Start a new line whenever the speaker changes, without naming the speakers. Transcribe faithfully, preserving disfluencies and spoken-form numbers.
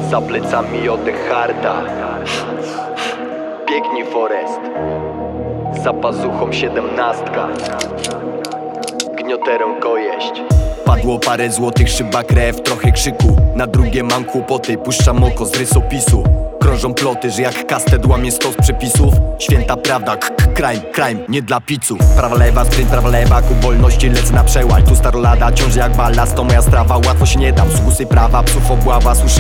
Za plecami oddech harta. Biegnij Forest. Za pazuchą siedemnastka. Gnioterę kojeść.
Padło parę złotych, szyba krew, trochę krzyku. Na drugie mam kłopoty, puszczam oko z rysopisu. Krążą ploty, że jak kastet łamie stos przepisów. Święta prawda, k -k crime, crime, nie dla piców. Prawa lewa, sprint, prawa lewa, ku wolności lecę na przełaj. Tu starolada ciąży jak balast, to moja strawa, łatwo się nie dam. Sługusy prawa, psów obława, słyszy